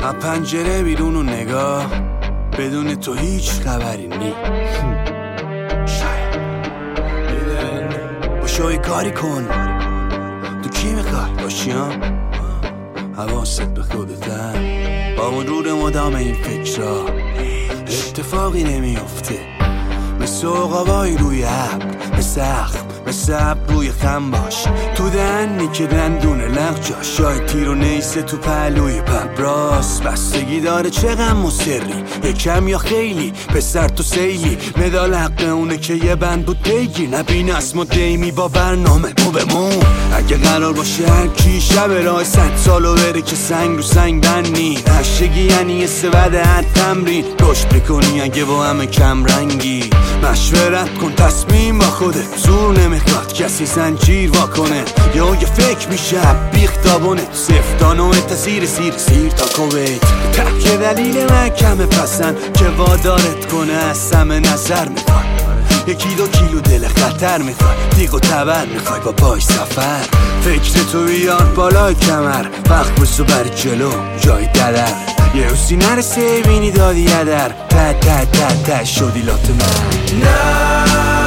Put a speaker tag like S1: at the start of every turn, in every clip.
S1: از پنجره بیرون و نگاه، بدون تو هیچ خبری نی. باشو کاری کن، تو کی میخوای باشی ها؟ حواست به خودت، با مرور مدام این فکرها اتفاقی نمیافته. مثل عقابای روی ابر، مثل ابر روی خم باش، تو دهنی که دندونه لغجا، شاید تیر و نیسه تو پهلوی پبراس. بستگی داره چه غم و سری، یکم یا خیلی، پسر تو سیلی. مدال حق اونه که یه بند بود بگیر، نبین اسم و دیمی با برنامه مو بمون. اگه قرار باشه هر کی شب راه 100 سالو بره که سنگ رو سنگ بنی، نشگی یعنی یه سبد هر تمرین رشد بکنی اگه با همه کم رنگی. مشورت کن تصمیم با خودت، زور نمیخواد کسی زنجیر واکنه. یا یه فکر میشه بیختابونه، سفتانو تاثیر سیر تا کویت. که دلیل محکمه پسند که وادارت کنه از همه نظر میخوای. 1-2 کیلو دل خطر میخوای، دیگ و تبر میخوای با پای سفر. فکر تو بیار بالای کمر، وقت بسو بر جلو جای دلر. یه روزی نرسه بینی دادی یدر، ته شدی لات من.
S2: نه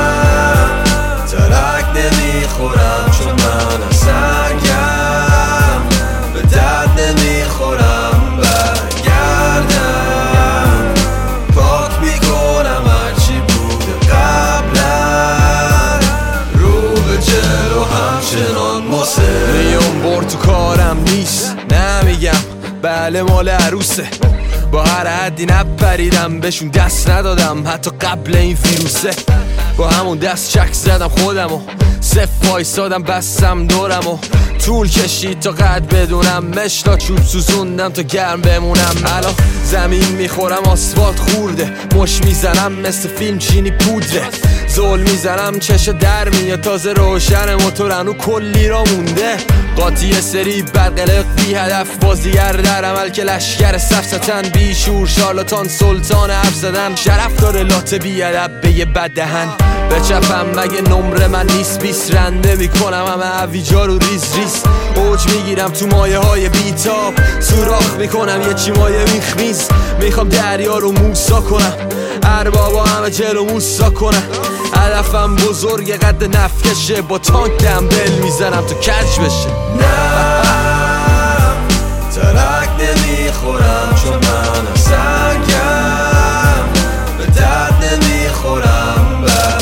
S2: ترک نمیخورم چون من سنگم، به درد نمیخورم برگردم. پاک میکنم هرچی بوده قبلا، رو به جلو همچنان میام بر تو کارم نیست. نمیگم بله مال عروسه، با هر حدی نپریدم بهشون دست ندادم حتی قبل این ویروسه. با همون دست چک زدم خودمو، صف وایسادم بستم دورمو. طول کشید تا قد بدونم، مشتا چوب سوزوندم تا گرم بمونم. الان زمین میخورم آسفالت خورده، مش میزنم مثل فیلم چینی پودره. زل میزنم چشا در میاد، تازه روشن موتورنو کلی را مونده. قاطی سری برقلق بی هدف، بازیگر در عمل که لشگر سفستن. بیشور شارلاتان سلطان حرف زدن، شرف داره لات بی ادب به یه بد دهن. بچپم مگه نمره من نیست، 20 رنده میکنم همه عویجا رو ریز اوج میگیرم تو مایه های بیتاب، سوراخ میکنم یه چی مایه میخمیز. میخوام دریا رو موسا کنم، اربابا همه جلو موسا کنم. هدفم بزرگ قد نفکشه، با تانک دمبل میزنم تو کج بشه. نه ترک نمیخورم چون من سنگم، به درد نمیخورم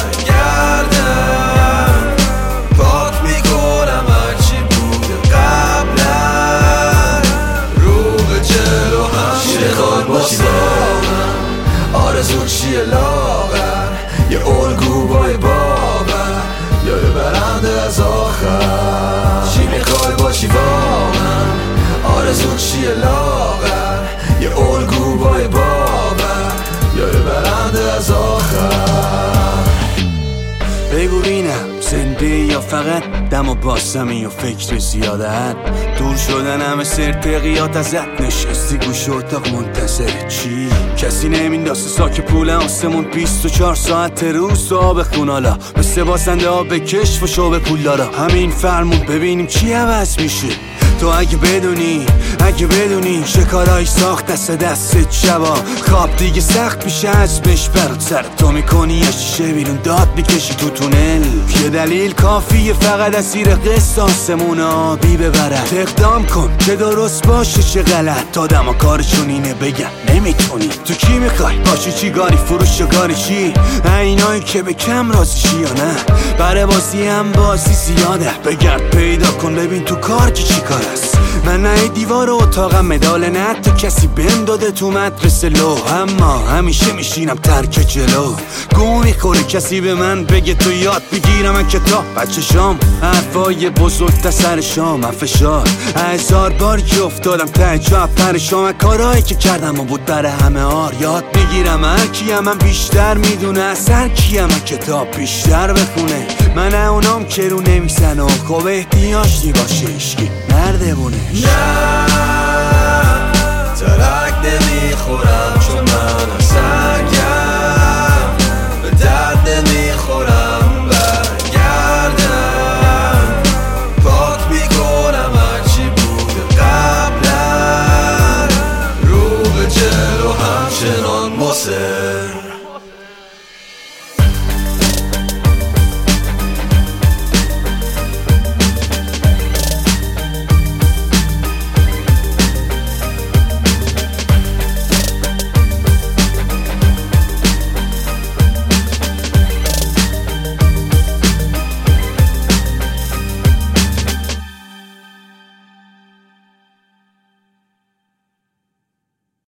S2: برگردم. پاک میکنم هرچی بوده قبلا، رو به جلو همشه خواهد باشی آرزو چیه لاغر، یه الگو با یه باور، یا یه برنده از آخر. چی میخوای باشی واقعا، آرزو چیه لاغر، یه الگو با یه باور، یا یه برنده از آخر.
S1: بگو بینم زنده یا فقط دم و باسمی و فکر زیادت. دور شدن همه سرتقیات ازت، نشستی گوش اتاق منتظر چی؟ کسی نمینداسه ساک پول آسمون، 24 ساعت روز تو آب خونالا، مثل باسنده ها به کشف و شو به پول دارا. همین فرمون ببینیم چی عوض میشه. تو اگه بدونی شکارای ساخت دستت شبا، خواب دیگه سخت میشه ازمش برات. سر تو میکنی یه شیشه بیرون داد میکشی تو تونل. یه دلیل کافیه فقط اسیر قسط آسمون آبی ببرد. اقدام کن که درست باشه چه غلط، آدم ها کارشون اینه بگن نمیتونی. تو کی میخوای باشی، چی گاری فروش و گاری چی؟ اینایی که به کم راضی شی یا نه؟ برای بازی هم بازی زیاده، بگرد پیدا کن ببین تو کار که چی کار است. من نه دیوار اتاقم مدال نه تو کسی بهم داده تو مدرسه لو، اما همیشه میشینم ترک جلو. گو میخوره کسی به من بگه تو یاد بگیرم من کتاب بچه شام، حرفای بزرگ تا سر شام. من فشار 1000 بار که افتادم ته جا پرشام، کارهایی که کردم و بود برای همه آر. یاد بگیرم هر کیم من بیشتر میدونه از هر کیم من کتاب بیشتر بخونه. من اونام که رو نمیزن و خوب احتیاج باشه اشکی نرده بونه.